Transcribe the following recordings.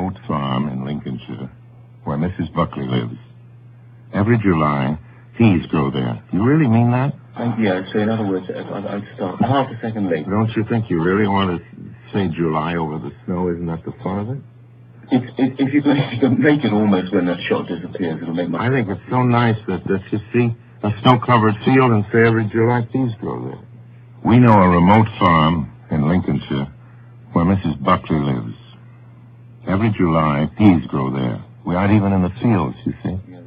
remote farm in Lincolnshire where Mrs. Buckley lives. Every July, peas grow there. You really mean that? Yeah, so in other words, I'd start half a second late. Don't you think you really want to say July over the snow? Isn't that the fun of it? If you can make it almost when that shot disappears, it'll make my... I think it's so nice that you see a snow-covered field and say every July peas grow there. We know a remote farm in Lincolnshire where Mrs. Buckley lives. Every July, peas grow there. We aren't even in the fields, you see. Yeah.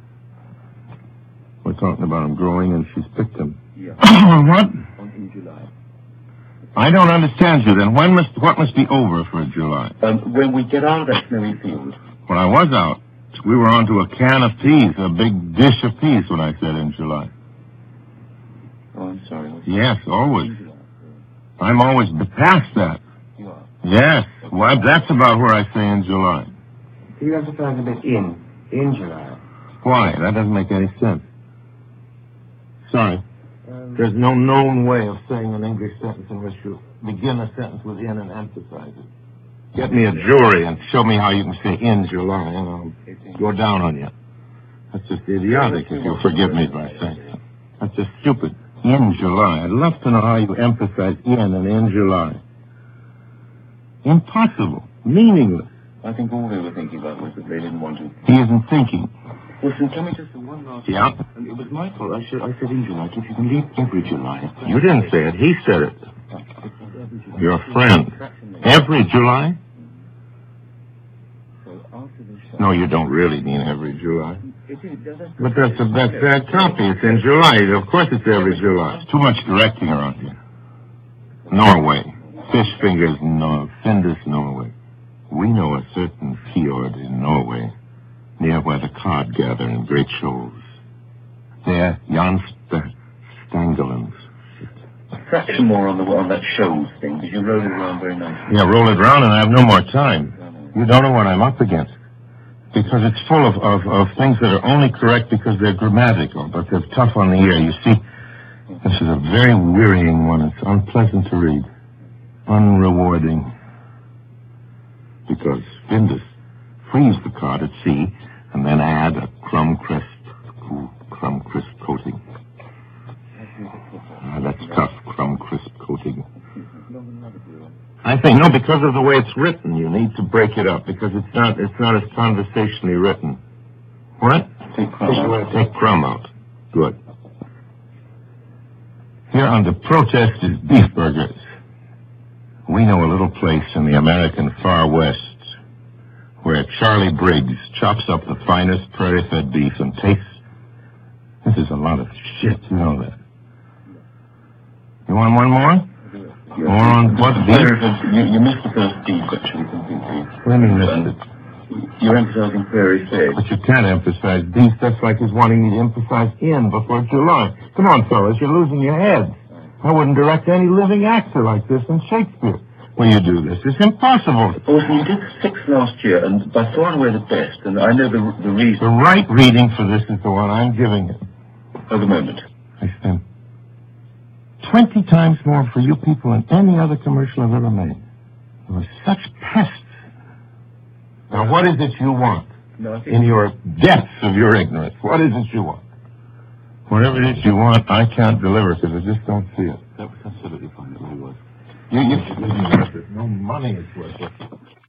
We're talking about them growing, and she's picked them. Yeah. What? In July. I don't understand you, then. What must be over for July? When we get out of that snowy field. When I was out, we were onto a can of peas, a big dish of peas when I said in July. Oh, I'm sorry. Yes, always. I'm always past that. You are? Yes. Well, that's about where I say in July. You emphasize a bit in July. Why? That doesn't make any sense. Sorry. There's no known way of saying an English sentence in which you begin a sentence with in and emphasize it. Get me a jury and show me how you can say in July, and I'll go down on you. That's just idiotic, if you'll forgive me by saying that. That's just stupid. In July. I'd love to know how you emphasize in and in July. Impossible. Meaningless. I think all they were thinking about was that they didn't want to... He isn't thinking. Listen, tell me just one last... Yeah? It was my fault. I said in July. If you can leave every July... You didn't say it. He said it. Your friend. Every July? No, you don't really mean every July. But that's bad copy. It's in July. Of course it's every July. It's too much directing around here. Norway. Fish fingers, Findus, Norway. We know a certain fjord in Norway, near where the cod gather in great shoals. There, Jan Stangelands. A fraction more on that shoals thing, because you roll it around very nicely. Yeah, roll it around and I have no more time. You don't know what I'm up against. Because it's full of things that are only correct because they're grammatical, but they're tough on the ear. You see, this is a very wearying one. It's unpleasant to read. Unrewarding. Because Findus freeze the cod at sea and then add a crumb crisp coating. That's tough, crumb crisp coating. I think, no, because of the way it's written, you need to break it up, because it's not as conversationally written. What? Take crumb out. Good. Here under protest is beef burgers. We know a little place in the American far west where Charlie Briggs chops up the finest prairie-fed beef and tastes... This is a lot of shit, you know that. You want one more? More on what beef? You missed the first beef, actually, completely. When you missed it? You're emphasizing prairie-fed. But you can't emphasize beef. That's like his wanting me to emphasize in before July. Come on, fellas, you're losing your heads. I wouldn't direct any living actor like this in Shakespeare. When you do this, it's impossible. Orson, you did 6 last year, and by far and away the best, and I know the reason. The right reading for this is the one I'm giving it. At the moment. I spent 20 times more for you people than any other commercial I've ever made. There were such pests. Now, what is it you want? No, I think... In your depths of your ignorance, what is it you want? Whatever it is you want, I can't deliver because I just don't see it. That was absolutely fine. It really was. There's no money it's worth it.